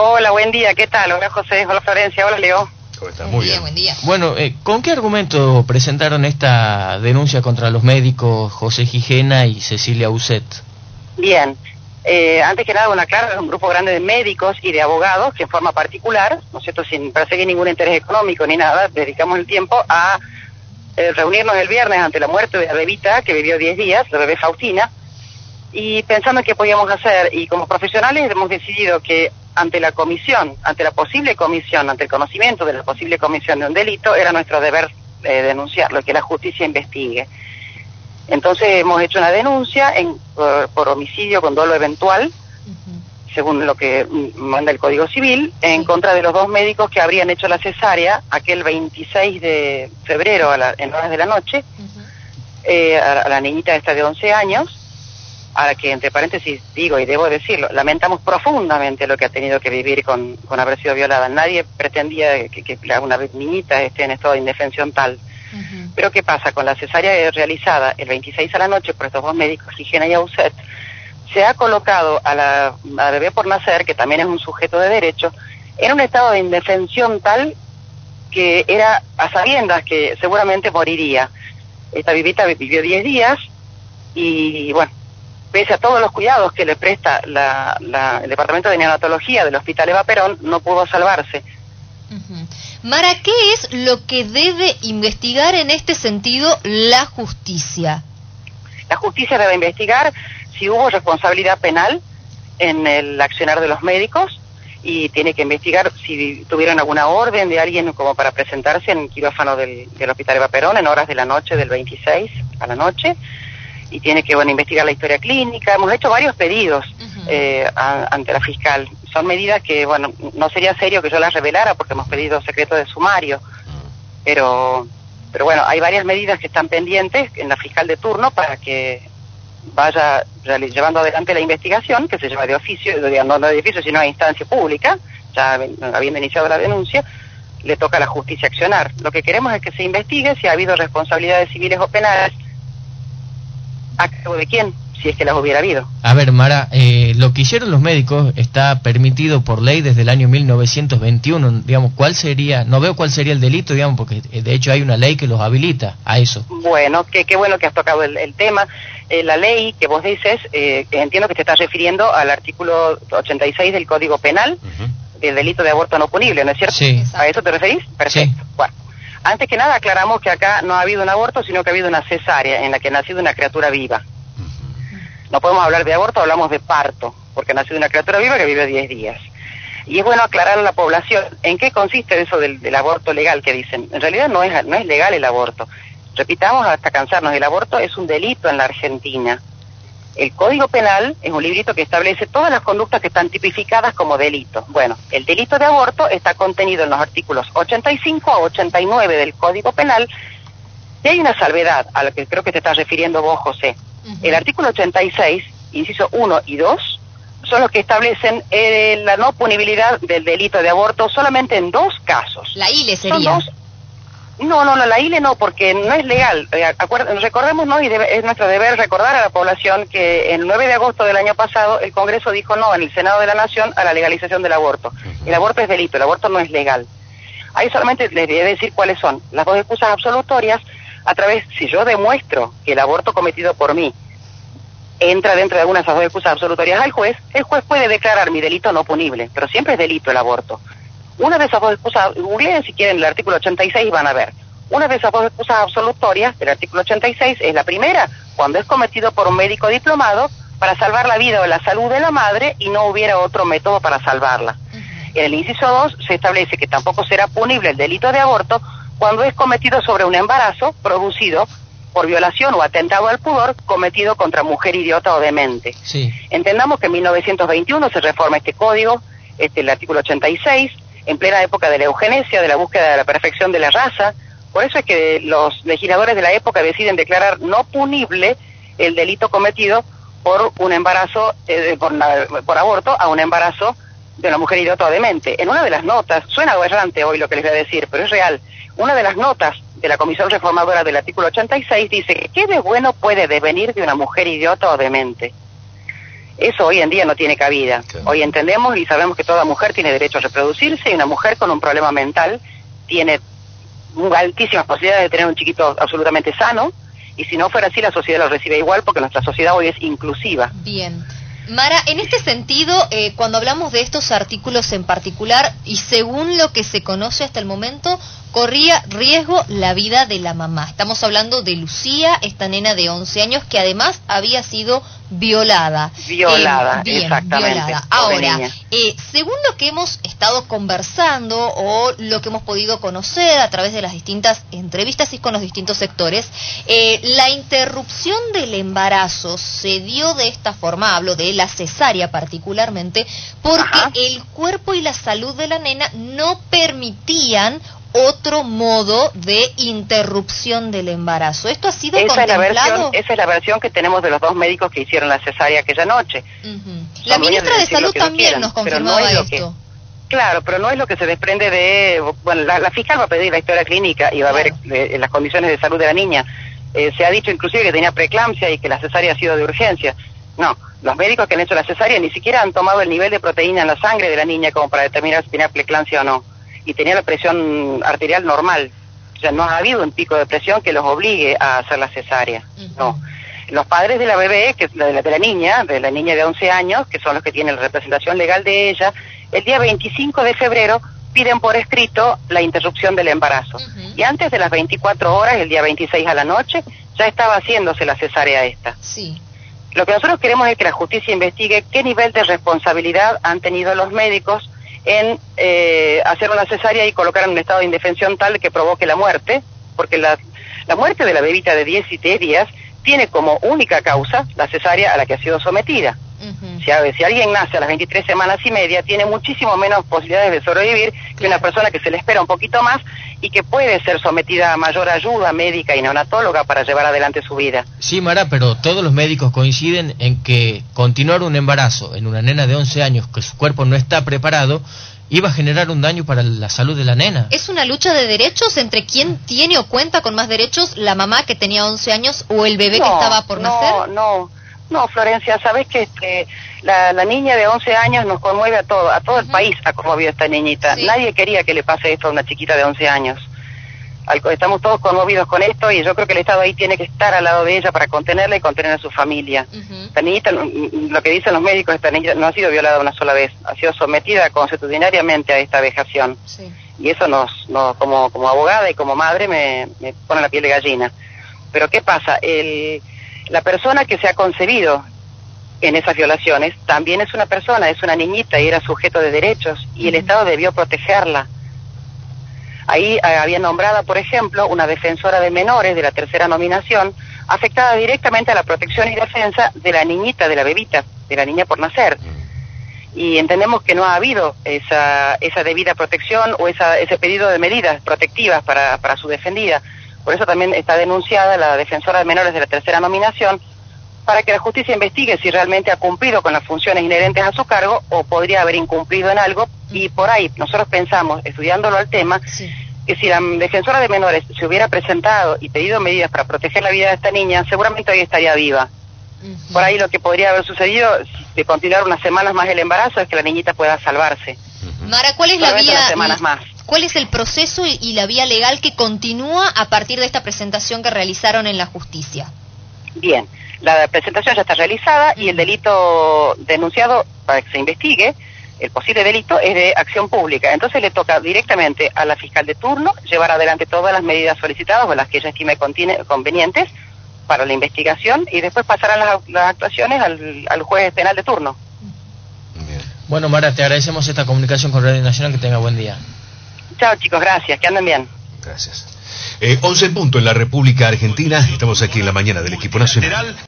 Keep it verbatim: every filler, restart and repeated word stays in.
Hola, buen día, ¿qué tal? Hola José, hola Florencia, hola Leo. ¿Cómo estás? Muy bien. Buen día. Bueno, eh, ¿con qué argumento presentaron esta denuncia contra los médicos José Gijena y Cecilia Uset? Bien, eh, antes que nada, bueno, claro, es un grupo grande de médicos y de abogados que en forma particular, ¿no es cierto?, sin perseguir ningún interés económico ni nada, dedicamos el tiempo a eh, reunirnos el viernes ante la muerte de la bebita que vivió diez días, la bebé Faustina, y pensando en qué podíamos hacer, y como profesionales hemos decidido que ante la comisión, ante la posible comisión, ante el conocimiento de la posible comisión de un delito, era nuestro deber eh, denunciarlo, que la justicia investigue. Entonces hemos hecho una denuncia en, por, por homicidio con dolo eventual, uh-huh. según lo que manda el Código Civil, en sí. contra de los dos médicos que habrían hecho la cesárea aquel veintiséis de febrero a la, en horas de la noche, uh-huh. eh, a, a la niñita esta de once años, a la que, entre paréntesis, digo y debo decirlo, lamentamos profundamente lo que ha tenido que vivir con, con haber sido violada. Nadie pretendía que, que una niñita esté en estado de indefensión tal. Uh-huh. Pero ¿qué pasa? Con la cesárea realizada el veintiséis a la noche por estos dos médicos, Gijena y Uset, se ha colocado a la, a la bebé por nacer, que también es un sujeto de derecho, en un estado de indefensión tal que era a sabiendas que seguramente moriría. Esta bebita vivió diez días y, bueno, pese a todos los cuidados que le presta la, la, el Departamento de Neonatología del Hospital Eva Perón, no pudo salvarse. Uh-huh. Mara, ¿qué es lo que debe investigar en este sentido la justicia? La justicia debe investigar si hubo responsabilidad penal en el accionar de los médicos y tiene que investigar si tuvieron alguna orden de alguien como para presentarse en el quirófano del, del Hospital Eva Perón en horas de la noche del veintiséis a la noche. Y tiene que, bueno, investigar la historia clínica. Hemos hecho varios pedidos uh-huh. eh, a, ante la fiscal. Son medidas que, bueno, no sería serio que yo las revelara porque hemos pedido secreto de sumario. Pero, pero bueno, hay varias medidas que están pendientes en la fiscal de turno para que vaya llevando adelante la investigación, que se lleva de oficio, no, no de oficio, sino a instancia pública, ya habiendo iniciado la denuncia, le toca a la justicia accionar. Lo que queremos es que se investigue si ha habido responsabilidades civiles o penales. ¿A cargo de quién? Si es que las hubiera habido. A ver, Mara, eh, lo que hicieron los médicos está permitido por ley desde el año mil novecientos veintiuno, digamos, ¿cuál sería? No veo cuál sería el delito, digamos, porque de hecho hay una ley que los habilita a eso. Bueno, qué qué bueno que has tocado el, el tema. Eh, la ley que vos dices, eh, entiendo que te estás refiriendo al artículo ochenta y seis del Código Penal, uh-huh. del delito de aborto no punible, ¿no es cierto? Sí. ¿A eso te referís? Perfecto. Sí. Bueno. Antes que nada aclaramos que acá no ha habido un aborto, sino que ha habido una cesárea en la que ha nacido una criatura viva. No podemos hablar de aborto, hablamos de parto, porque ha nacido una criatura viva que vive diez días. Y es bueno aclarar a la población en qué consiste eso del, del aborto legal que dicen. En realidad no es, no es legal el aborto. Repitamos hasta cansarnos, el aborto es un delito en la Argentina. El Código Penal es un librito que establece todas las conductas que están tipificadas como delitos. Bueno, el delito de aborto está contenido en los artículos ochenta y cinco a ochenta y nueve del Código Penal, y hay una salvedad a la que creo que te estás refiriendo vos, José. Uh-huh. El artículo ochenta y seis, inciso uno y dos, son los que establecen eh, la no punibilidad del delito de aborto solamente en dos casos. La I L E sería. Son dos. No, no, no, la I L E no, porque no es legal. Eh, acuerd- recordemos, ¿no? Y debe, es nuestro deber recordar a la población que el nueve de agosto del año pasado el Congreso dijo no en el Senado de la Nación a la legalización del aborto. Uh-huh. El aborto es delito, el aborto no es legal. Ahí solamente les voy a decir cuáles son las dos excusas absolutorias a través, si yo demuestro que el aborto cometido por mí entra dentro de alguna de esas dos excusas absolutorias al juez, el juez puede declarar mi delito no punible, pero siempre es delito el aborto. Una de esas dos excusas, googleen si quieren el artículo ochenta y seis y van a ver. Una de esas dos excusas absolutorias del artículo ochenta y seis es la primera, cuando es cometido por un médico diplomado para salvar la vida o la salud de la madre y no hubiera otro método para salvarla. Uh-huh. En el inciso dos se establece que tampoco será punible el delito de aborto cuando es cometido sobre un embarazo producido por violación o atentado al pudor cometido contra mujer idiota o demente. Sí. Entendamos que en mil novecientos veintiuno se reforma este código, este el artículo ochenta y seis, en plena época de la eugenesia, de la búsqueda de la perfección de la raza. Por eso es que los legisladores de la época deciden declarar no punible el delito cometido por un embarazo, eh, por, una, por aborto a un embarazo de una mujer idiota o demente. En una de las notas, suena aberrante hoy lo que les voy a decir, pero es real, una de las notas de la Comisión Reformadora del artículo ochenta y seis dice que ¿qué de bueno puede devenir de una mujer idiota o demente? Eso hoy en día no tiene cabida. Claro. Hoy entendemos y sabemos que toda mujer tiene derecho a reproducirse, y una mujer con un problema mental tiene altísimas posibilidades de tener un chiquito absolutamente sano, y si no fuera así la sociedad lo recibe igual, porque nuestra sociedad hoy es inclusiva. Bien. Mara, en este sentido, eh, cuando hablamos de estos artículos en particular, y según lo que se conoce hasta el momento, corría riesgo la vida de la mamá. Estamos hablando de Lucía, esta nena de once años que además había sido violada. Violada, eh, bien, exactamente. Violada. Ahora, eh, según lo que hemos estado conversando o lo que hemos podido conocer a través de las distintas entrevistas y con los distintos sectores, eh, la interrupción del embarazo se dio de esta forma, hablo de la cesárea particularmente, porque Ajá. el cuerpo y la salud de la nena no permitían otro modo de interrupción del embarazo. ¿Esto ha sido esa contemplado? Es la versión, esa es la versión que tenemos de los dos médicos que hicieron la cesárea aquella noche. Uh-huh. La ministra de, de Salud también nos confirmaba no esto. Que, claro, pero no es lo que se desprende de... Bueno, la, la fiscal va a pedir la historia clínica y va claro. a ver eh, las condiciones de salud de la niña. Eh, se ha dicho inclusive que tenía preeclampsia y que la cesárea ha sido de urgencia. No, los médicos que han hecho la cesárea ni siquiera han tomado el nivel de proteína en la sangre de la niña como para determinar si tenía preeclampsia o no. Y tenía la presión arterial normal. O sea, no ha habido un pico de presión que los obligue a hacer la cesárea. Uh-huh. No. Los padres de la bebé, que es la de la, de la niña, de la niña de once años, que son los que tienen la representación legal de ella, el día veinticinco de febrero piden por escrito la interrupción del embarazo. Uh-huh. Y antes de las veinticuatro horas, el día veintiséis a la noche, ya estaba haciéndose la cesárea esta. Sí. Lo que nosotros queremos es que la justicia investigue qué nivel de responsabilidad han tenido los médicos en eh, hacer una cesárea y colocar en un estado de indefensión tal que provoque la muerte, porque la, la muerte de la bebita de diecisiete días tiene como única causa la cesárea a la que ha sido sometida. Uh-huh. Si, a, si alguien nace a las veintitrés semanas y media, tiene muchísimo menos posibilidades de sobrevivir claro. que una persona que se le espera un poquito más y que puede ser sometida a mayor ayuda médica y neonatóloga para llevar adelante su vida. Sí, Mara, pero todos los médicos coinciden en que continuar un embarazo en una nena de once años que su cuerpo no está preparado iba a generar un daño para la salud de la nena. ¿Es una lucha de derechos entre quién tiene o cuenta con más derechos, la mamá que tenía once años o el bebé no, que estaba por no, nacer? No, no, no, Florencia, sabes que este, la, la niña de once años nos conmueve a todo, a todo uh-huh. el país ha conmovido esta niñita. Sí. Nadie quería que le pase esto a una chiquita de once años. Estamos todos conmovidos con esto y yo creo que el Estado ahí tiene que estar al lado de ella para contenerla y contener a su familia. Uh-huh. Esta niñita, lo que dicen los médicos, esta niñita no ha sido violada una sola vez, ha sido sometida consuetudinariamente a esta vejación. Sí. Y eso nos, nos como, como abogada y como madre me, me pone la piel de gallina. Pero ¿qué pasa? El, la persona que se ha concebido en esas violaciones también es una persona, es una niñita y era sujeto de derechos y uh-huh. el Estado debió protegerla. Ahí eh, había nombrada, por ejemplo, una defensora de menores de la tercera nominación, afectada directamente a la protección y defensa de la niñita, de la bebita, de la niña por nacer. Y entendemos que no ha habido esa, esa debida protección o esa, ese pedido de medidas protectivas para, para su defendida. Por eso también está denunciada la defensora de menores de la tercera nominación, para que la justicia investigue si realmente ha cumplido con las funciones inherentes a su cargo o podría haber incumplido en algo. Y por ahí nosotros pensamos, estudiándolo al tema, sí. que si la defensora de menores se hubiera presentado y pedido medidas para proteger la vida de esta niña, seguramente hoy estaría viva. Uh-huh. Por ahí lo que podría haber sucedido de continuar unas semanas más el embarazo es que la niñita pueda salvarse. Uh-huh. Mara, ¿cuál es la vía? Unas semanas más. ¿Cuál es el proceso y, y la vía legal que continúa a partir de esta presentación que realizaron en la justicia? Bien, la presentación ya está realizada y el delito denunciado para que se investigue, el posible delito es de acción pública. Entonces le toca directamente a la fiscal de turno llevar adelante todas las medidas solicitadas o las que ella estime convenientes para la investigación y después pasarán las, las actuaciones al, al juez penal de turno. Bien. Bueno, Mara, te agradecemos esta comunicación con Radio Nacional, que tenga buen día. Chao chicos, gracias, que anden bien. Gracias. Eh, once en punto en la República Argentina, estamos aquí en la mañana del equipo nacional.